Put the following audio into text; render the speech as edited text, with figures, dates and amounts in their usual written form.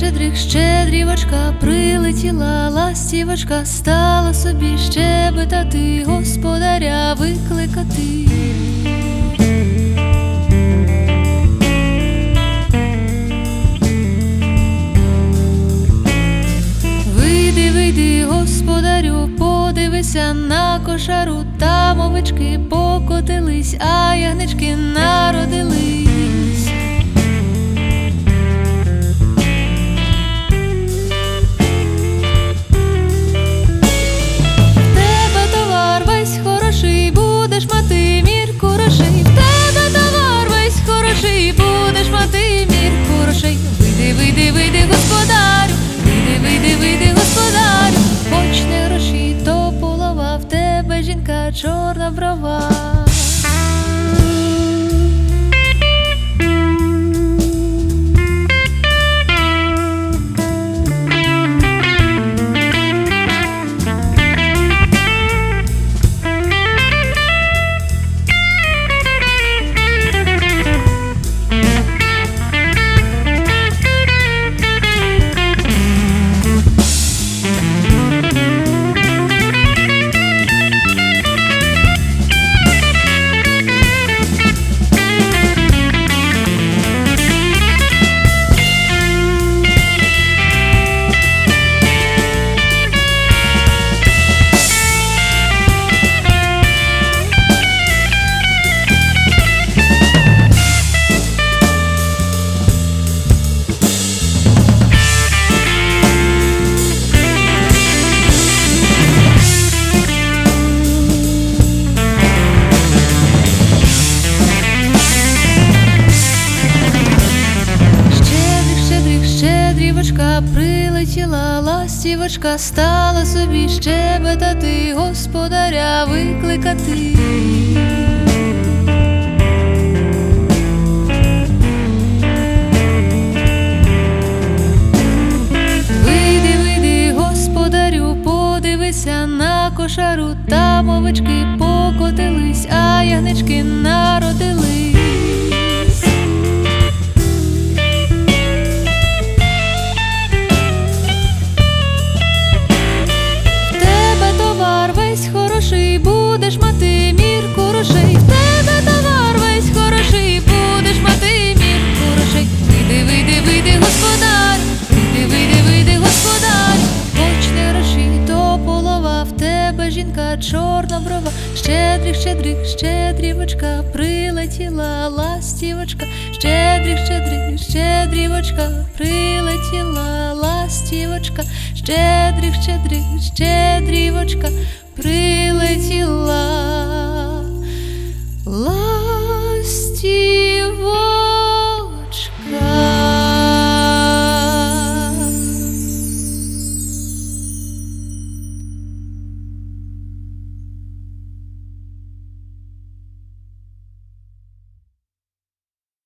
щедрих, щедрівочка, прилетіла ластівочка, стала собі щебетати, господаря викликати. Вийди, вийди, господарю, подивися на кошару, там овечки покотились, а ягнички народились. Будеш мати мірку грошей, в тебе товар весь хороший, будеш мати мірку грошей. Вийди, вийди, вийди, господарю, вийди, вийди, вийди, господарю. Хоч не гроші, то полова, в тебе жінка чорна брова. Прилетіла ластівочка, стала собі щебетати, господаря викликати. Вийди, вийди, господарю, подивися на кошару, там овечки покотились, а ягнички народились. Будеш мати мірку грошей, в тебе товар весь хороший, будеш мати мірку грошей. Вийди, вийди, вийди, господар, вийди, вийди, вийди, господар. Хоч не гроші, то полова, в тебе жінка чорна брова. Щедрих, щедрих, щедрівочка, прилетіла ластівочка. Щедрих, щедрих, щедрівочка, прилетіла ластівочка. Щедрих, щедрих, щедрівочка, прилетіла